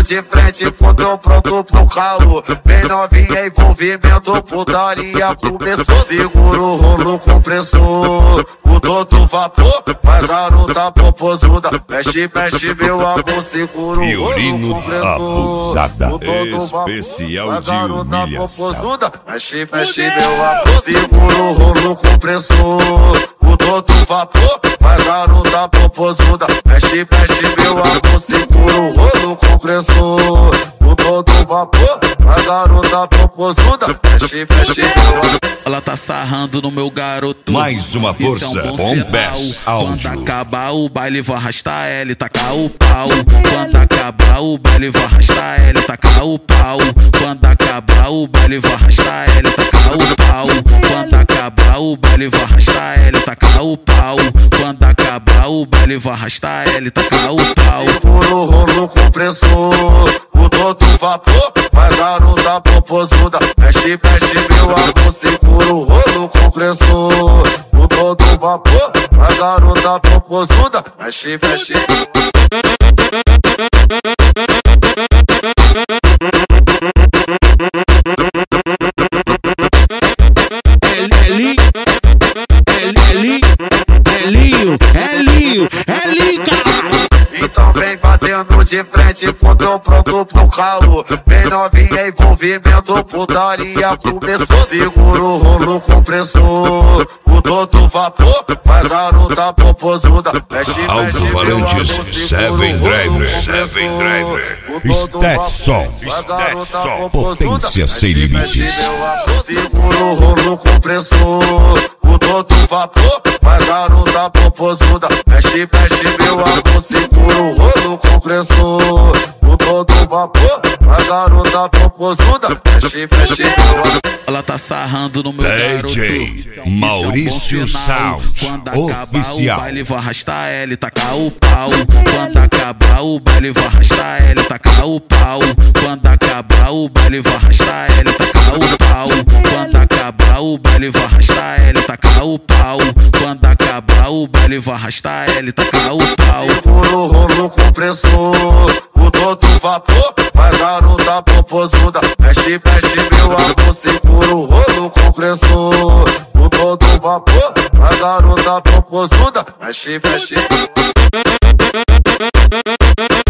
de frente com teu pronto pro caô. Bem novinha, envolvimento, putaria começou. Segura o rolo compressor, o todo vapor. Vai garota popozuda, mexe, mexe meu amor. Segura o rolo compressor, o todo vapor. Vai garota popozuda, mexe, mexe meu amor. Segura o rolo compressor, o todo vapor. Vai garota popozuda, mexe, mexe meu amor. Segura o rolo compressor, o todo vapor. Vai garota popozuda, mexe, mexe meu amor. Ela tá sarrando no meu garoto. Mais uma força, Bombess Áudio. Quando acabar o baile, vou arrastar ela e tacar o pau. Quando acabar o baile, vou arrastar ela e tacar o pau. Quando acabar o baile, vou arrastar ela e tacar o pau. Quando acabar o baile, vou arrastar ela e tacar o pau. Quando acabar o baile, vou arrastar ela e tacar o pau. Segura o rolo compressor, o todo vapor. Vai garota popozuda, mexe, mexe meu amor. Segura o rolo compressor, o todo vapor. Vai garota popozuda, mexe, mexe. É Linho, caralho. Então vem batendo de frente com teu pronto pro caô. Bem novinha, envolvimento, putaria começou. Segura o rolo compressor, o todo vapor. Vai garota popozuda, mexe, mexe meu amor. Seven Driver, Stetson, potência sem limites. Segura o rolo compressor, o todo vapor. Vai garota popozuda, mexe, mexe meu amor. Segura o rolo compressor, o todo vapor. Vai garota popozuda, mexe, mexe meu amor. Ela tá sarrando no meu garoto. DJ Maurício Sound Quando acabar oficial. o baile, vou arrastar ela e tacar o pau. Quando acabar o baile, vou arrastar ela e tacar o pau. Quando acabar o baile, vou arrastar ela e tacar o pau. Quando acabar o baile, vou arrastar ela e tacar o pau. Quando acabar o baile, vou arrastar ela e tacar o pau. Segura o rolo compressor, o todo vapor. Vai garota popozuda, mexe, mexe meu amor. Segura o rolo compressor, o todo vapor. Vai garota popozuda, mexe, mexe.